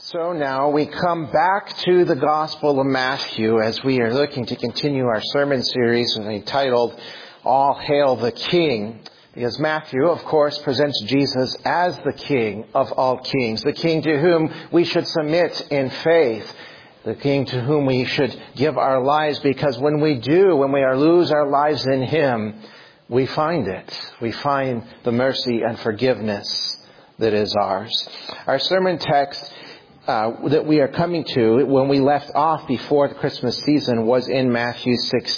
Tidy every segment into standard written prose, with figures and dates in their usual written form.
So now we come back to the Gospel of Matthew as we are looking to continue our sermon series entitled, All Hail the King. Because Matthew, of course, presents Jesus as the King of all kings, the King to whom we should submit in faith, the King to whom we should give our lives, because when we lose our lives in Him, we find it. We find the mercy and forgiveness that is ours. Our sermon text that we are coming to when we left off before the Christmas season was in Matthew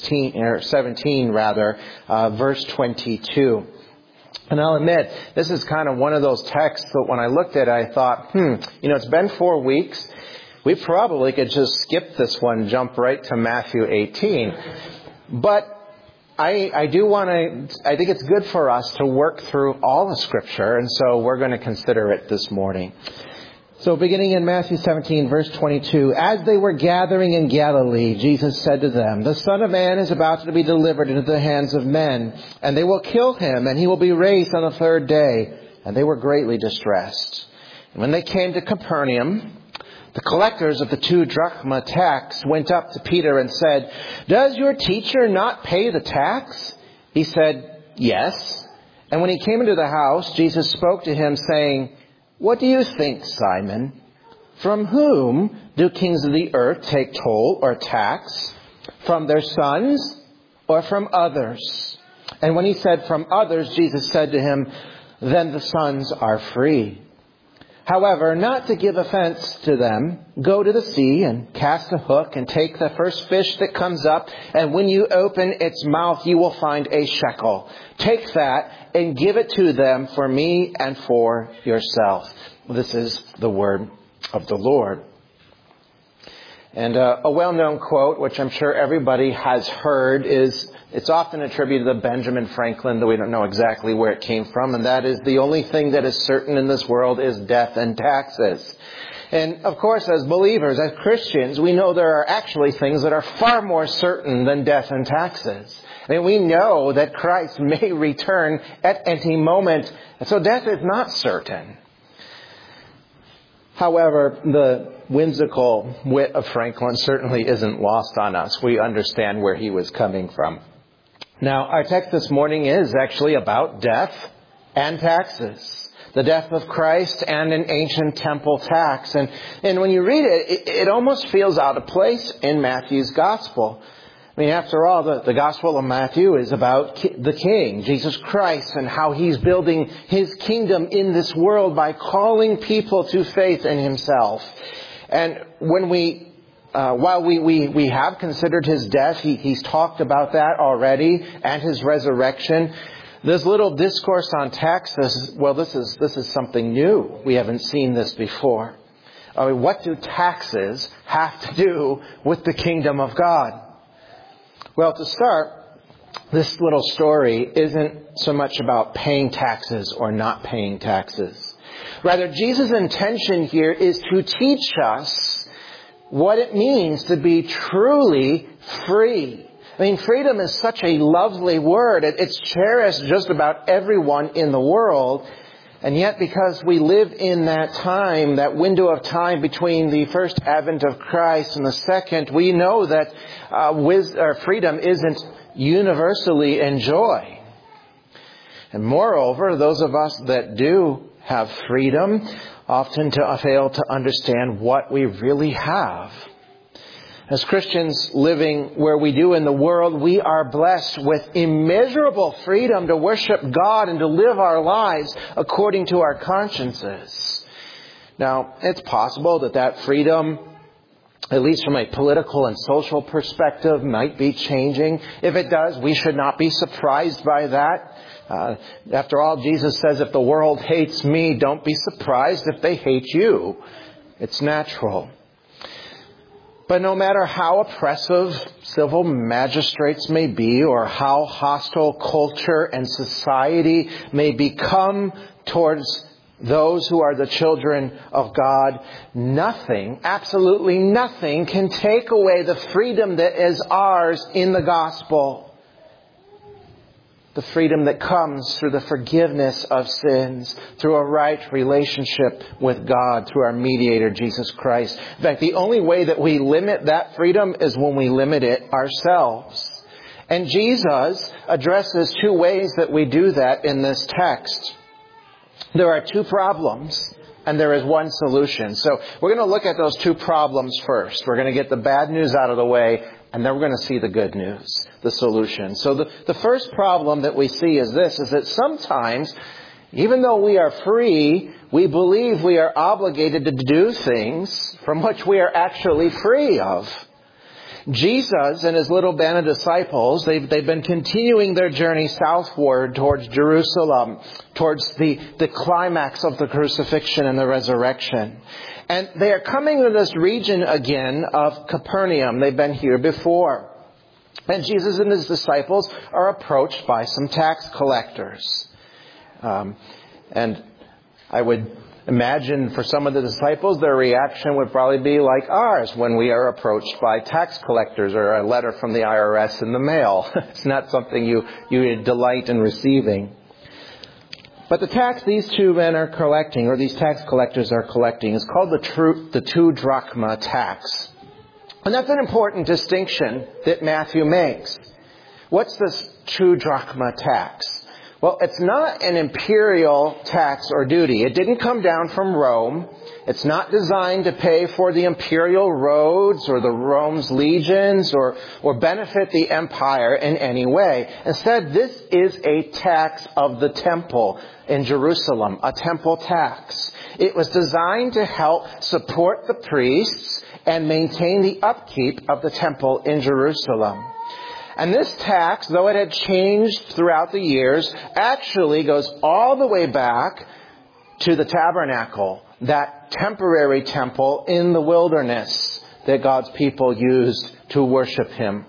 17, verse 22. And I'll admit, this is kind of one of those texts that when I looked at it, I thought, it's been 4 weeks. We probably could just skip this one, jump right to Matthew 18. But I think it's good for us to work through all the Scripture, and so we're going to consider it this morning. So beginning in Matthew 17, verse 22, as they were gathering in Galilee, Jesus said to them, the Son of Man is about to be delivered into the hands of men, and they will kill him, and he will be raised on the third day. And they were greatly distressed. And when they came to Capernaum, the collectors of the 2 drachma tax went up to Peter and said, does your teacher not pay the tax? He said, yes. And when he came into the house, Jesus spoke to him, saying, what do you think, Simon? From whom do kings of the earth take toll or tax? From their sons or from others? And when he said from others, Jesus said to him, then the sons are free. However, not to give offense to them, go to the sea and cast a hook and take the first fish that comes up. And when you open its mouth, you will find a shekel. Take that and give it to them for me and for yourself. This is the word of the Lord. And a well-known quote, which I'm sure everybody has heard, it's often attributed to Benjamin Franklin, though we don't know exactly where it came from. And that is, the only thing that is certain in this world is death and taxes. And of course, as believers, as Christians, we know there are actually things that are far more certain than death and taxes. I mean, we know that Christ may return at any moment. And so death is not certain. However, the whimsical wit of Franklin certainly isn't lost on us. We understand where he was coming from. Now, our text this morning is actually about death and taxes. The death of Christ and an ancient temple tax. And when you read it, it almost feels out of place in Matthew's gospel. I mean, after all, the Gospel of Matthew is about the King, Jesus Christ, and how He's building His kingdom in this world by calling people to faith in Himself. And when while we have considered His death, He's talked about that already, and His resurrection. This little discourse on taxes, this is something new. We haven't seen this before. I mean, what do taxes have to do with the kingdom of God? Well, to start, this little story isn't so much about paying taxes or not paying taxes. Rather, Jesus' intention here is to teach us what it means to be truly free. I mean, freedom is such a lovely word. It's cherished just about everyone in the world. And yet, because we live in that time, that window of time between the first advent of Christ and the second, we know that freedom isn't universally enjoyed. And moreover, those of us that do have freedom often fail to understand what we really have. As Christians living where we do in the world, we are blessed with immeasurable freedom to worship God and to live our lives according to our consciences. Now, it's possible that freedom, at least from a political and social perspective, might be changing. If it does, we should not be surprised by that. After all, Jesus says, if the world hates me, don't be surprised if they hate you. It's natural. But no matter how oppressive civil magistrates may be, or how hostile culture and society may become towards those who are the children of God, nothing, absolutely nothing, can take away the freedom that is ours in the gospel. The freedom that comes through the forgiveness of sins, through a right relationship with God, through our mediator, Jesus Christ. In fact, the only way that we limit that freedom is when we limit it ourselves. And Jesus addresses two ways that we do that in this text. There are two problems, and there is one solution. So we're going to look at those two problems first. We're going to get the bad news out of the way, and then we're going to see the good news, the solution. So the first problem that we see is this, is that sometimes, even though we are free, we believe we are obligated to do things from which we are actually free of. Jesus and his little band of disciples, they've been continuing their journey southward towards Jerusalem, towards the climax of the crucifixion and the resurrection. And they are coming to this region again of Capernaum. They've been here before. And Jesus and his disciples are approached by some tax collectors. And I would imagine for some of the disciples, their reaction would probably be like ours when we are approached by tax collectors or a letter from the IRS in the mail. It's not something you delight in receiving. But the tax these two men are collecting, or these tax collectors are collecting, is called the 2 drachma tax. And that's an important distinction that Matthew makes. What's this 2 drachma tax? Well, it's not an imperial tax or duty. It didn't come down from Rome. It's not designed to pay for the imperial roads or the Rome's legions or benefit the empire in any way. Instead, this is a tax of the temple in Jerusalem, a temple tax. It was designed to help support the priests and maintain the upkeep of the temple in Jerusalem. And this tax, though it had changed throughout the years, actually goes all the way back to the tabernacle, that temporary temple in the wilderness that God's people used to worship Him.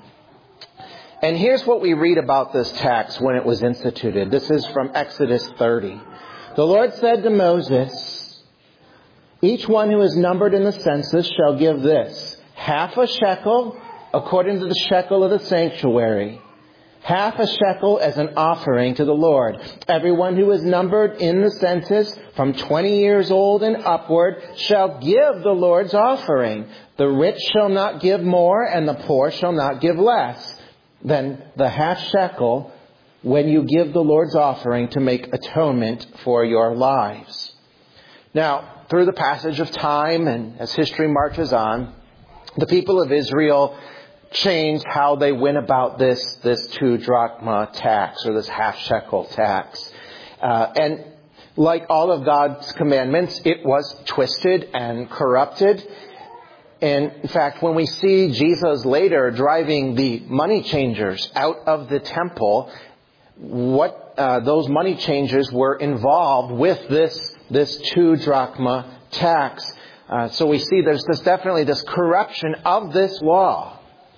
And here's what we read about this tax when it was instituted. This is from Exodus 30. The Lord said to Moses, "Each one who is numbered in the census shall give this, half a shekel according to the shekel of the sanctuary, half a shekel as an offering to the Lord. Everyone who is numbered in the census from 20 years old and upward shall give the Lord's offering. The rich shall not give more, and the poor shall not give less than the half shekel when you give the Lord's offering to make atonement for your lives." Now, through the passage of time and as history marches on, the people of Israel changed how they went about this 2 drachma tax, or this half shekel tax. And like all of God's commandments, it was twisted and corrupted. And in fact, when we see Jesus later driving the money changers out of the temple, what those money changers were involved with this 2 drachma tax. So we see there's definitely this corruption of this law.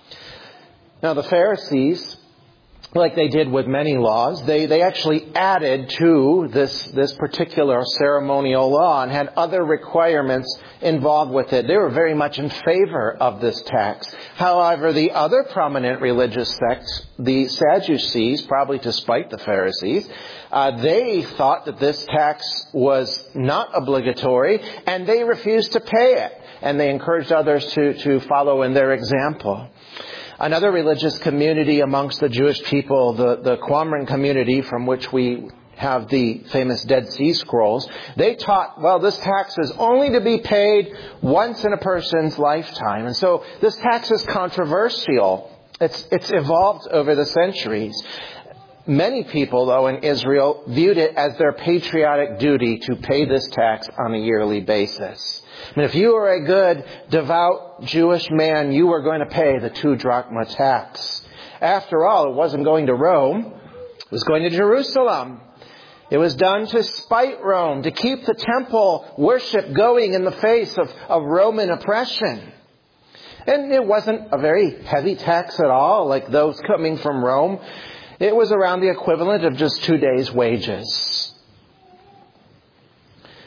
Now the Pharisees, like they did with many laws, they actually added to this particular ceremonial law and had other requirements involved with it. They were very much in favor of this tax. However, the other prominent religious sects, the Sadducees, probably to spite the Pharisees, they thought that this tax was not obligatory, and they refused to pay it. And they encouraged others to follow in their example. Another religious community amongst the Jewish people, the Qumran community, from which we have the famous Dead Sea Scrolls, they taught, well, this tax is only to be paid once in a person's lifetime. And so this tax is controversial. It's evolved over the centuries. Many people, though, in Israel viewed it as their patriotic duty to pay this tax on a yearly basis. I mean, if you were a good, devout Jewish man, you were going to pay the 2 drachma tax. After all, it wasn't going to Rome. It was going to Jerusalem. It was done to spite Rome, to keep the temple worship going in the face of Roman oppression. And it wasn't a very heavy tax at all, like those coming from Rome. It was around the equivalent of just 2 days' wages.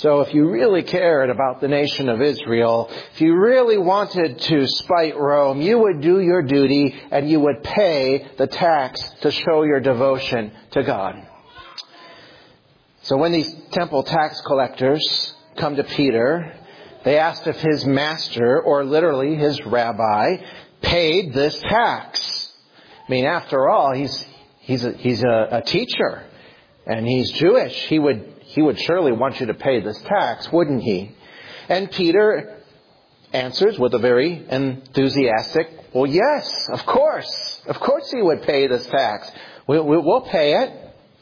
So if you really cared about the nation of Israel, if you really wanted to spite Rome, you would do your duty and you would pay the tax to show your devotion to God. So when these temple tax collectors come to Peter, they asked if his master, or literally his rabbi, paid this tax. I mean, after all, he's a teacher and he's Jewish. He would surely want you to pay this tax, wouldn't he? And Peter answers with a very enthusiastic, well, yes, of course. Of course he would pay this tax. We'll pay it.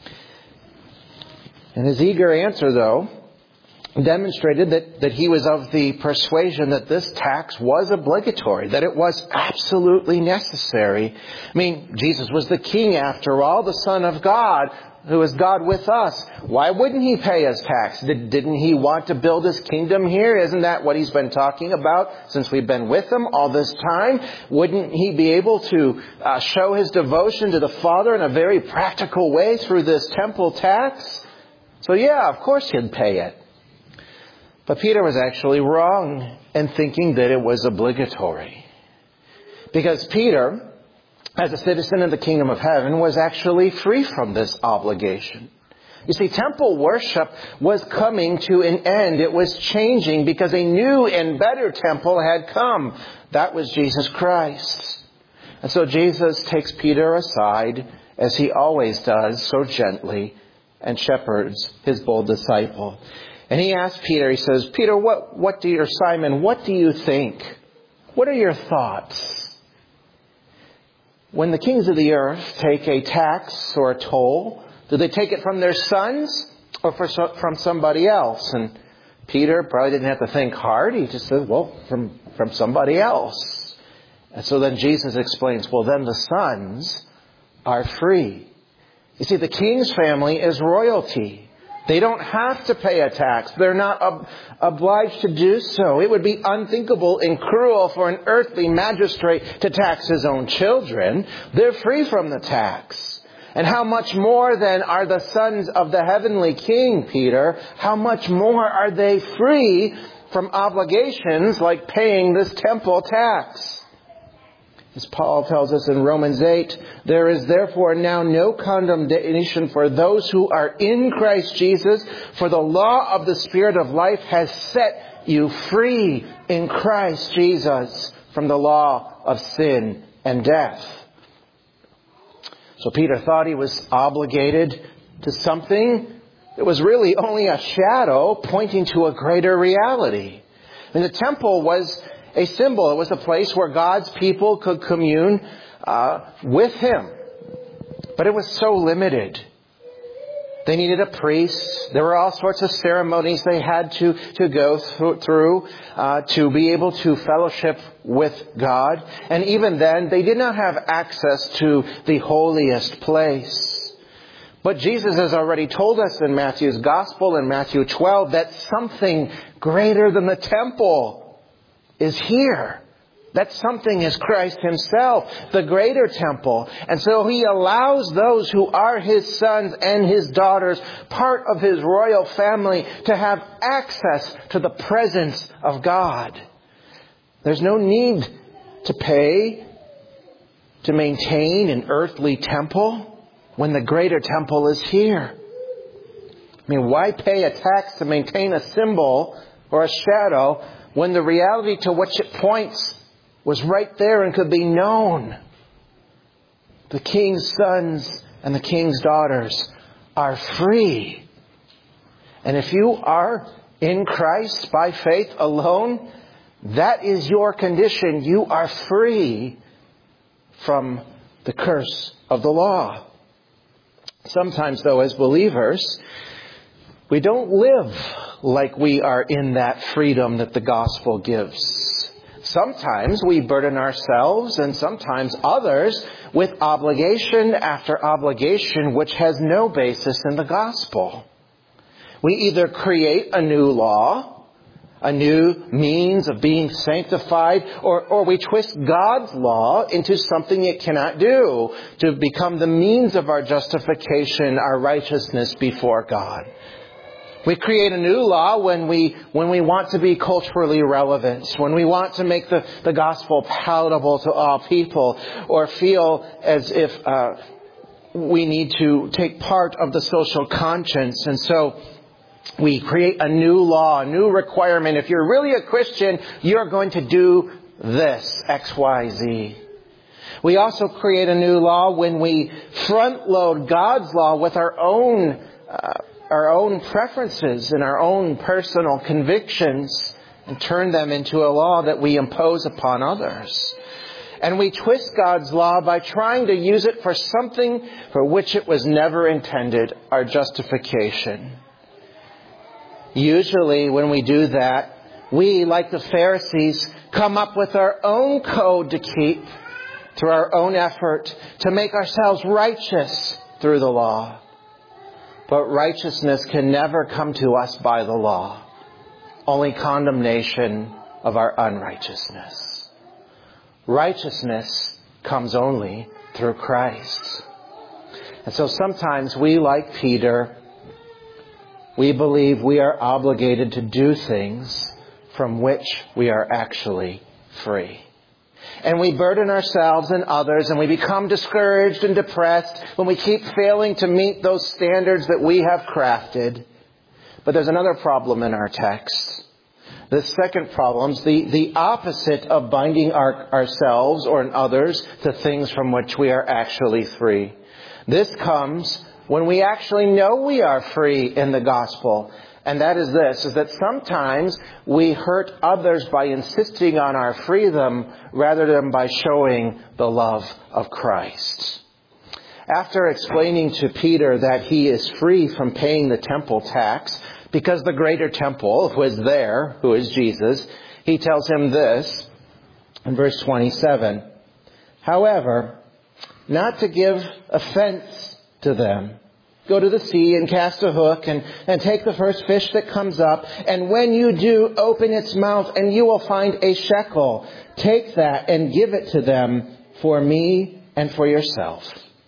And his eager answer, though, demonstrated that he was of the persuasion that this tax was obligatory, that it was absolutely necessary. I mean, Jesus was the king after all, the Son of God, who is God with us. Why wouldn't he pay his tax? Didn't he want to build his kingdom here? Isn't that what he's been talking about since we've been with him all this time? Wouldn't he be able to show his devotion to the Father in a very practical way through this temple tax? So yeah, of course he'd pay it. But Peter was actually wrong in thinking that it was obligatory. Because Peter, as a citizen of the kingdom of heaven, was actually free from this obligation. You see, temple worship was coming to an end. It was changing because a new and better temple had come. That was Jesus Christ. And so Jesus takes Peter aside, as he always does, so gently, and shepherds his bold disciple. And he asks Peter, he says, Peter, Simon, what do you think? What are your thoughts? When the kings of the earth take a tax or a toll, do they take it from their sons or from somebody else? And Peter probably didn't have to think hard. He just said, well, from somebody else. And so then Jesus explains, well, then the sons are free. You see, the king's family is royalty. They don't have to pay a tax. They're not obliged to do so. It would be unthinkable and cruel for an earthly magistrate to tax his own children. They're free from the tax. And how much more then are the sons of the heavenly King, Peter? How much more are they free from obligations like paying this temple tax? As Paul tells us in Romans 8, there is therefore now no condemnation for those who are in Christ Jesus, for the law of the Spirit of life has set you free in Christ Jesus from the law of sin and death. So Peter thought he was obligated to something that was really only a shadow pointing to a greater reality. And the temple was a symbol. It was a place where God's people could commune with Him. But it was so limited. They needed a priest. There were all sorts of ceremonies they had to go through to be able to fellowship with God. And even then, they did not have access to the holiest place. But Jesus has already told us in Matthew's Gospel, in Matthew 12, that something greater than the temple is here. That something is Christ Himself, the greater temple. And so He allows those who are His sons and His daughters, part of His royal family, to have access to the presence of God. There's no need to pay to maintain an earthly temple when the greater temple is here. I mean, why pay a tax to maintain a symbol or a shadow when the reality to which it points was right there and could be known? The king's sons and the king's daughters are free. And if you are in Christ by faith alone, that is your condition. You are free from the curse of the law. Sometimes, though, as believers, we don't live like we are in that freedom that the gospel gives. Sometimes we burden ourselves and sometimes others with obligation after obligation which has no basis in the gospel. We either create a new law, a new means of being sanctified, or we twist God's law into something it cannot do to become the means of our justification, our righteousness before God. We create a new law when we want to be culturally relevant, when we want to make the gospel palatable to all people, or feel as if we need to take part of the social conscience. And so we create a new law, a new requirement. If you're really a Christian, you're going to do this, X, Y, Z. We also create a new law when we front load God's law with our own preferences and our own personal convictions and turn them into a law that we impose upon others. And we twist God's law by trying to use it for something for which it was never intended, our justification. Usually when we do that, we, like the Pharisees, come up with our own code to keep through our own effort to make ourselves righteous through the law. But righteousness can never come to us by the law. Only condemnation of our unrighteousness. Righteousness comes only through Christ. And so sometimes we, like Peter, we believe we are obligated to do things from which we are actually free. And we burden ourselves and others, and we become discouraged and depressed when we keep failing to meet those standards that we have crafted. But there's another problem in our text. The second problem is the opposite of binding ourselves or others to things from which we are actually free. This comes when we actually know we are free in the gospel. And that is this, is that sometimes we hurt others by insisting on our freedom rather than by showing the love of Christ. After explaining to Peter that he is free from paying the temple tax because the greater temple was there, who is Jesus, he tells him this in verse 27. However, not to give offense to them, go to the sea and cast a hook and take the first fish that comes up. And when you do, open its mouth and you will find a shekel. Take that and give it to them for me and for yourself.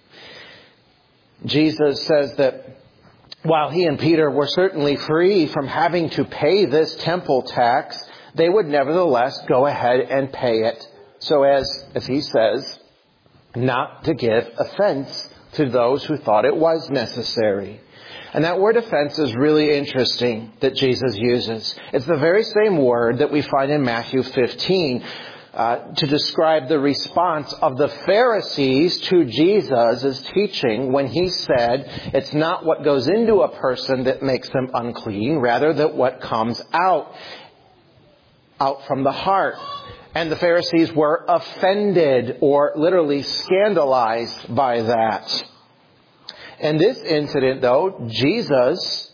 Jesus says that while he and Peter were certainly free from having to pay this temple tax, they would nevertheless go ahead and pay it. So as he says, not to give offense to those who thought it was necessary. And that word offense is really interesting that Jesus uses. It's the very same word that we find in Matthew 15 to describe the response of the Pharisees to Jesus' teaching when he said, it's not what goes into a person that makes them unclean, rather that what comes out from the heart. And the Pharisees were offended or literally scandalized by that. In this incident, though, Jesus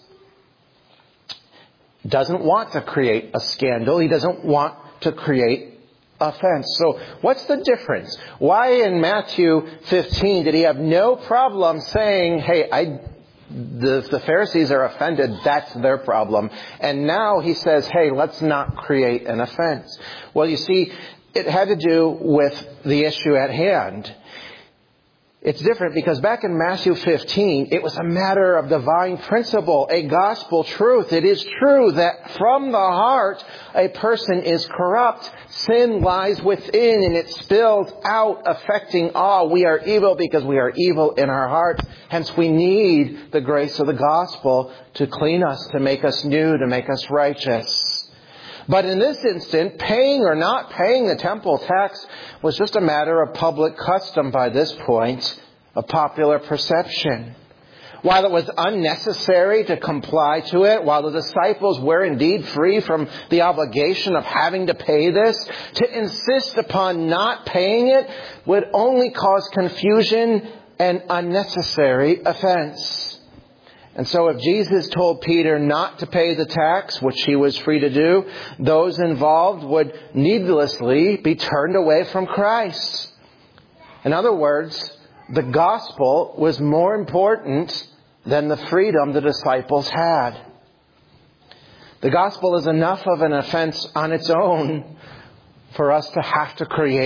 doesn't want to create a scandal. He doesn't want to create offense. So what's the difference? Why in Matthew 15 did he have no problem saying, hey, the Pharisees are offended, that's their problem. And now he says, hey, let's not create an offense. Well, you see, it had to do with the issue at hand. It's different because back in Matthew 15, it was a matter of divine principle, a gospel truth. It is true that from the heart, a person is corrupt. Sin lies within and it spills out, affecting all. We are evil because we are evil in our hearts. Hence, we need the grace of the gospel to clean us, to make us new, to make us righteous. But in this instant, paying or not paying the temple tax was just a matter of public custom by this point, a popular perception. While it was unnecessary to comply to it, while the disciples were indeed free from the obligation of having to pay this, to insist upon not paying it would only cause confusion and unnecessary offense. And so if Jesus told Peter not to pay the tax, which he was free to do, those involved would needlessly be turned away from Christ. In other words, the gospel was more important than the freedom the disciples had. The gospel is enough of an offense on its own for us to have to create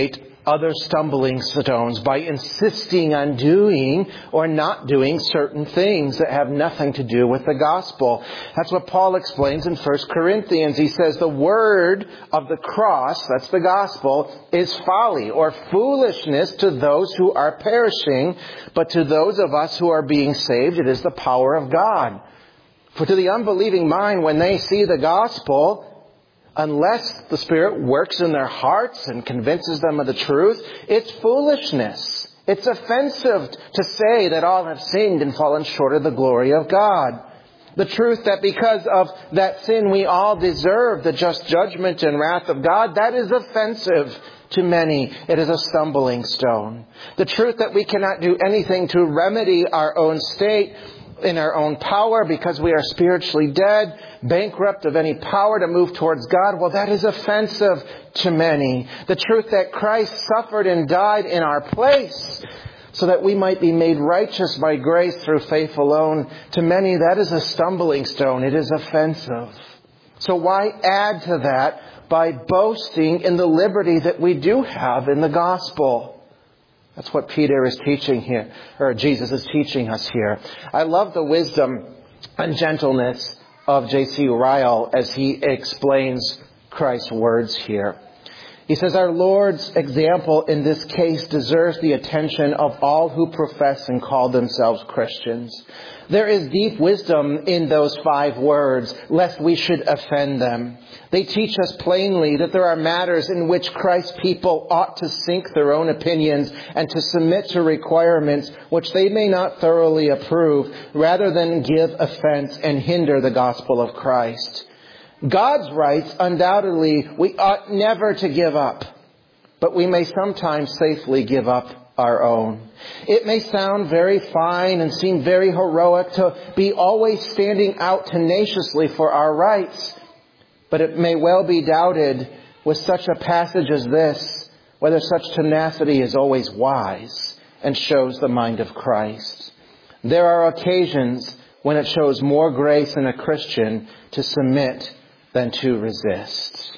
other stumbling stones by insisting on doing or not doing certain things that have nothing to do with the gospel. That's what Paul explains in 1 Corinthians. He says the word of the cross, that's the gospel, is folly or foolishness to those who are perishing, but to those of us who are being saved, it is the power of God. For to the unbelieving mind, when they see the gospel, unless the Spirit works in their hearts and convinces them of the truth, it's foolishness. It's offensive to say that all have sinned and fallen short of the glory of God. The truth that because of that sin we all deserve the just judgment and wrath of God, that is offensive to many. It is a stumbling stone. The truth that we cannot do anything to remedy our own state in our own power because we are spiritually dead, bankrupt of any power to move towards God, well, that is offensive to many. The truth that Christ suffered and died in our place so that we might be made righteous by grace through faith alone, to many that is a stumbling stone. It is offensive. So why add to that by boasting in the liberty that we do have in the gospel? That's what Peter is teaching here, or Jesus is teaching us here. I love the wisdom and gentleness of J.C. Ryle as he explains Christ's words here. He says, our Lord's example in this case deserves the attention of all who profess and call themselves Christians. There is deep wisdom in those 5 words, lest we should offend them. They teach us plainly that there are matters in which Christ's people ought to sink their own opinions and to submit to requirements which they may not thoroughly approve, rather than give offense and hinder the gospel of Christ. God's rights, undoubtedly, we ought never to give up, but we may sometimes safely give up our own. It may sound very fine and seem very heroic to be always standing out tenaciously for our rights, but it may well be doubted with such a passage as this, whether such tenacity is always wise and shows the mind of Christ. There are occasions when it shows more grace in a Christian to submit than to resist.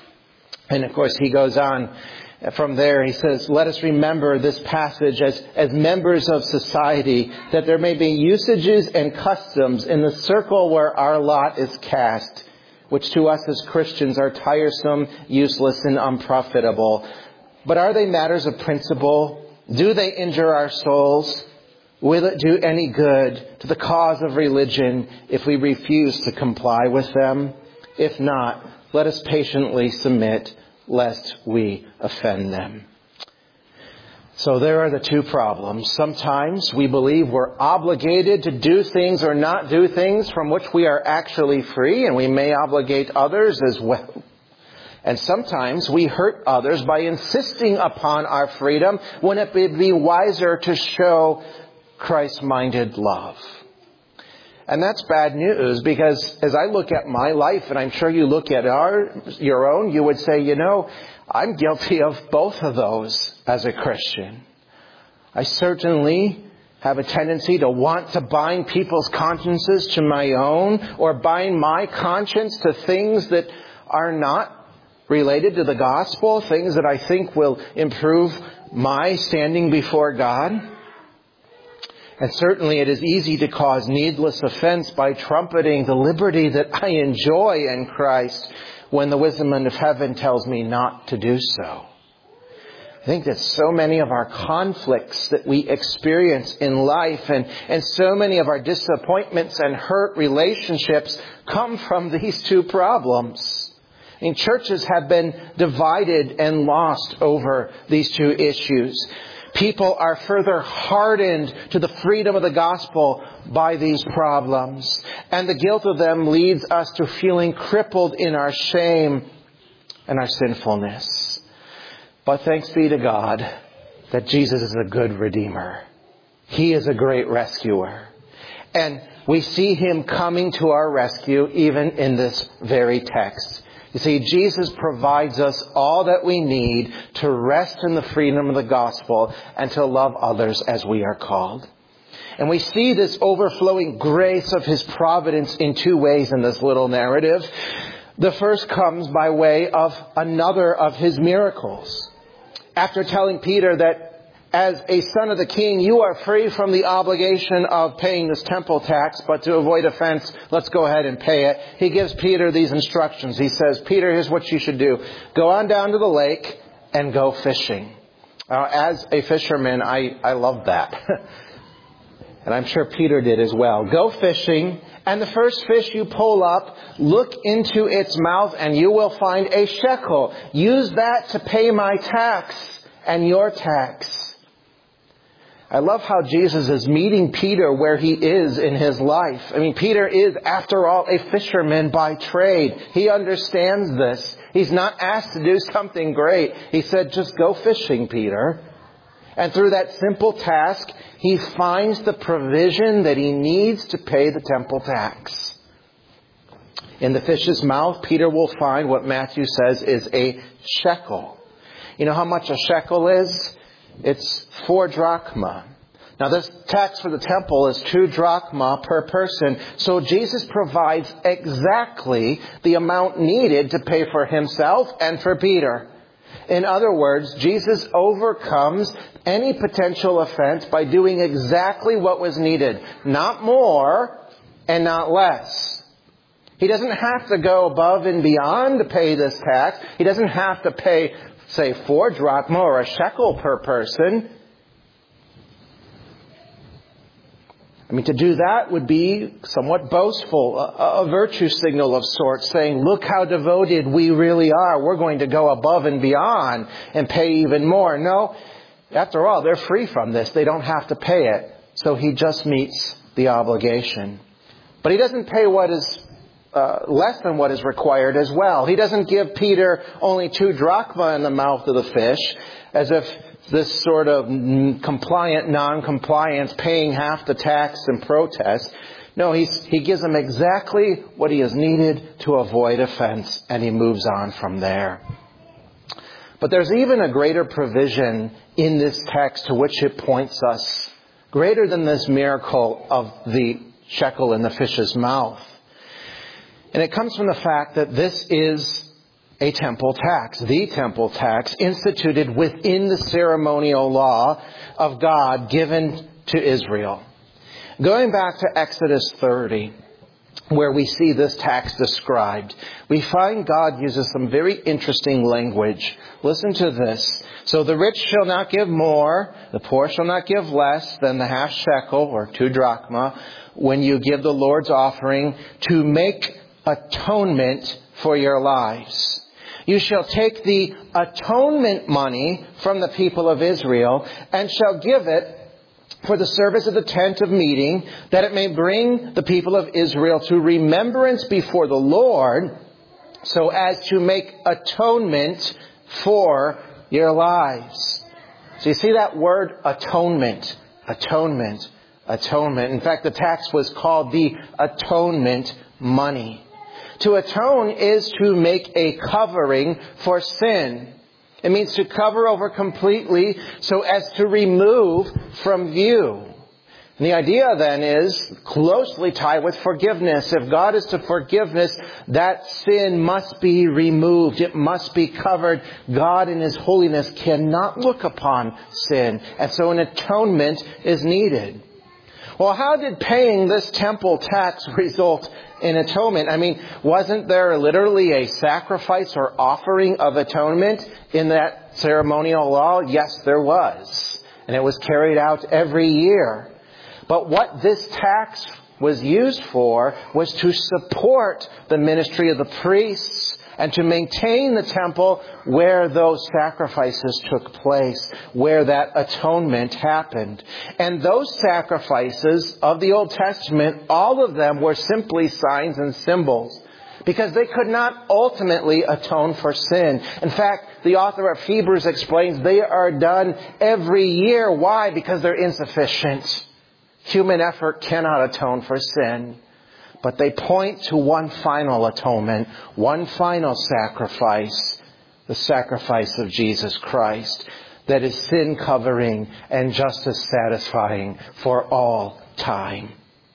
And of course, he goes on from there. He says, let us remember this passage as members of society, that there may be usages and customs in the circle where our lot is cast, which to us as Christians are tiresome, useless, and unprofitable. But are they matters of principle? Do they injure our souls? Will it do any good to the cause of religion if we refuse to comply with them? If not, let us patiently submit, lest we offend them. So there are the 2 problems. Sometimes we believe we're obligated to do things or not do things from which we are actually free, and we may obligate others as well. And sometimes we hurt others by insisting upon our freedom when it would be wiser to show Christ-minded love. And that's bad news, because as I look at my life, and I'm sure you look at your own, you would say, I'm guilty of both of those as a Christian. I certainly have a tendency to want to bind people's consciences to my own, or bind my conscience to things that are not related to the gospel, things that I think will improve my standing before God. And certainly it is easy to cause needless offense by trumpeting the liberty that I enjoy in Christ when the wisdom of heaven tells me not to do so. I think that so many of our conflicts that we experience in life and so many of our disappointments and hurt relationships come from these 2 problems. I mean, churches have been divided and lost over these 2 issues. People are further hardened to the freedom of the gospel by these problems. And the guilt of them leads us to feeling crippled in our shame and our sinfulness. But thanks be to God that Jesus is a good Redeemer. He is a great rescuer. And we see Him coming to our rescue even in this very text. You see, Jesus provides us all that we need to rest in the freedom of the gospel and to love others as we are called. And we see this overflowing grace of His providence in 2 ways in this little narrative. The first comes by way of another of His miracles. after telling Peter that as a son of the king, you are free from the obligation of paying this temple tax, but to avoid offense, let's go ahead and pay it. He gives Peter these instructions. He says, Peter, here's what you should do. Go on down to the lake and go fishing. As a fisherman, I love that. And I'm sure Peter did as well. Go fishing, and the first fish you pull up, look into its mouth, and you will find a shekel. Use that to pay my tax and your tax. I love how Jesus is meeting Peter where he is in his life. I mean, Peter is, after all, a fisherman by trade. He understands this. He's not asked to do something great. He said, just go fishing, Peter. And through that simple task, he finds the provision that he needs to pay the temple tax. In the fish's mouth, Peter will find what Matthew says is a shekel. You know how much a shekel is? It's 4 drachma. Now this tax for the temple is 2 drachma per person. So Jesus provides exactly the amount needed to pay for himself and for Peter. In other words, Jesus overcomes any potential offense by doing exactly what was needed. Not more and not less. He doesn't have to go above and beyond to pay this tax. He doesn't have to pay, say, 4 drachma or a shekel per person. I mean, to do that would be somewhat boastful, a virtue signal of sorts, saying, look how devoted we really are. We're going to go above and beyond and pay even more. No, after all, they're free from this. They don't have to pay it. So he just meets the obligation. But he doesn't pay what is less than what is required as well. He doesn't give Peter only 2 drachma in the mouth of the fish, as if this sort of compliant non-compliance, paying half the tax and protest. No, he gives him exactly what he has needed to avoid offense, and he moves on from there. But there's even a greater provision in this text to which it points us, greater than this miracle of the shekel in the fish's mouth. And it comes from the fact that this is a temple tax, the temple tax, instituted within the ceremonial law of God given to Israel. Going back to Exodus 30, where we see this tax described, we find God uses some very interesting language. Listen to this. So the rich shall not give more, the poor shall not give less than the half shekel or 2 drachma when you give the Lord's offering to make atonement for your lives. You shall take the atonement money from the people of Israel and shall give it for the service of the tent of meeting, that it may bring the people of Israel to remembrance before the Lord, so as to make atonement for your lives. So you see that word atonement, atonement, atonement. In fact, the tax was called the atonement money. To atone is to make a covering for sin. It means to cover over completely so as to remove from view. And the idea then is closely tied with forgiveness. If God is to forgiveness, that sin must be removed. It must be covered. God in His holiness cannot look upon sin. And so an atonement is needed. Well, how did paying this temple tax result in atonement? I mean, wasn't there literally a sacrifice or offering of atonement in that ceremonial law? Yes, there was. And it was carried out every year. But what this tax was used for was to support the ministry of the priests and to maintain the temple where those sacrifices took place, where that atonement happened. And those sacrifices of the Old Testament, all of them were simply signs and symbols, because they could not ultimately atone for sin. In fact, the author of Hebrews explains they are done every year. Why? Because they're insufficient. Human effort cannot atone for sin. But they point to one final atonement, one final sacrifice, the sacrifice of Jesus Christ, that is sin covering and justice satisfying for all time.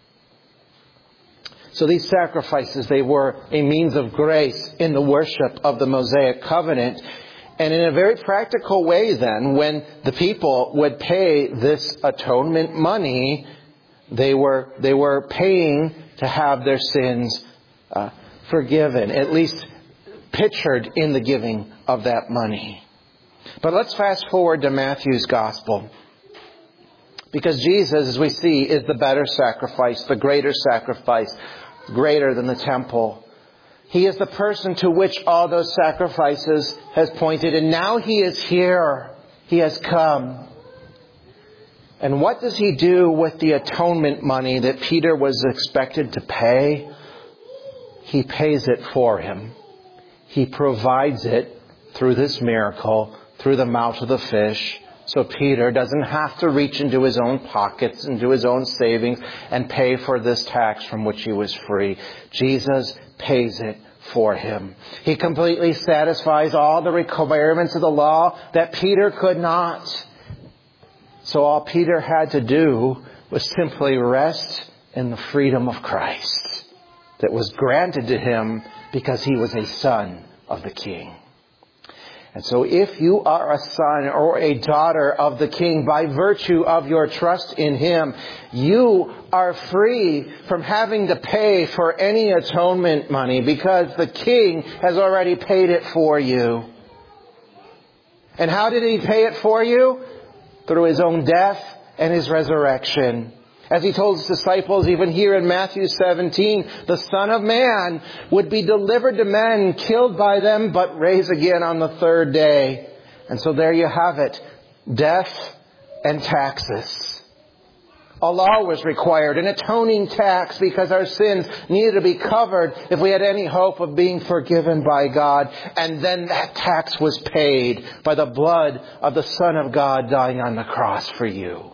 So these sacrifices, they were a means of grace in the worship of the Mosaic covenant. And in a very practical way then, when the people would pay this atonement money, they were paying to have their sins forgiven, at least pictured in the giving of that money. But let's fast forward to Matthew's Gospel. Because Jesus, as we see, is the better sacrifice, the greater sacrifice, greater than the temple. He is the person to which all those sacrifices has pointed. And now He is here. He has come. And what does He do with the atonement money that Peter was expected to pay? He pays it for him. He provides it through this miracle, through the mouth of the fish. So Peter doesn't have to reach into his own pockets, into his own savings, and pay for this tax from which he was free. Jesus pays it for him. He completely satisfies all the requirements of the law that Peter could not. So all Peter had to do was simply rest in the freedom of Christ that was granted to him because he was a son of the King. And so if you are a son or a daughter of the King by virtue of your trust in Him, you are free from having to pay for any atonement money because the King has already paid it for you. And how did He pay it for you? Through His own death and His resurrection. As He told His disciples, even here in Matthew 17, the Son of Man would be delivered to men, killed by them, but raised again on the third day. And so there you have it. Death and taxes. A law was required, an atoning tax, because our sins needed to be covered if we had any hope of being forgiven by God. And then that tax was paid by the blood of the Son of God dying on the cross for you.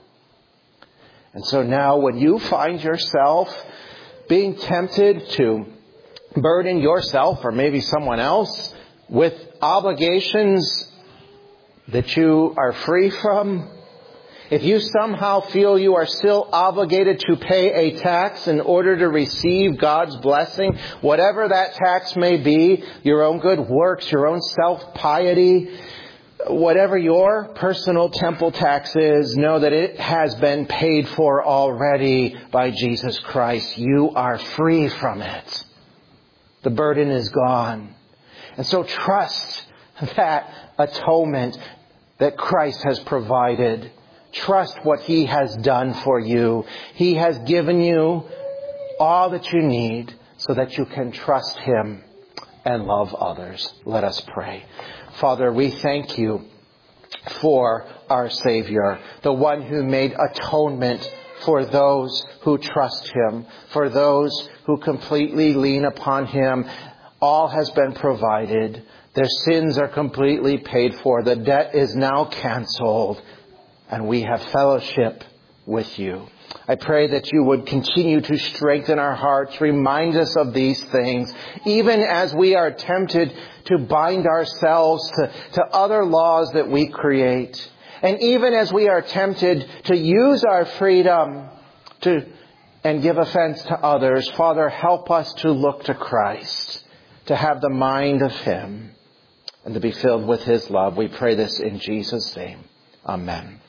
And so now when you find yourself being tempted to burden yourself or maybe someone else with obligations that you are free from, if you somehow feel you are still obligated to pay a tax in order to receive God's blessing, whatever that tax may be, your own good works, your own self-piety, whatever your personal temple tax is, know that it has been paid for already by Jesus Christ. You are free from it. The burden is gone. And so trust that atonement that Christ has provided. Trust what He has done for you. He has given you all that you need so that you can trust Him and love others. Let us pray. Father, we thank You for our Savior, the one who made atonement for those who trust Him, for those who completely lean upon Him. All has been provided. Their sins are completely paid for. The debt is now canceled, and we have fellowship with You. I pray that You would continue to strengthen our hearts, remind us of these things, even as we are tempted to bind ourselves to other laws that we create. And even as we are tempted to use our freedom and give offense to others, Father, help us to look to Christ, to have the mind of Him, and to be filled with His love. We pray this in Jesus' name. Amen.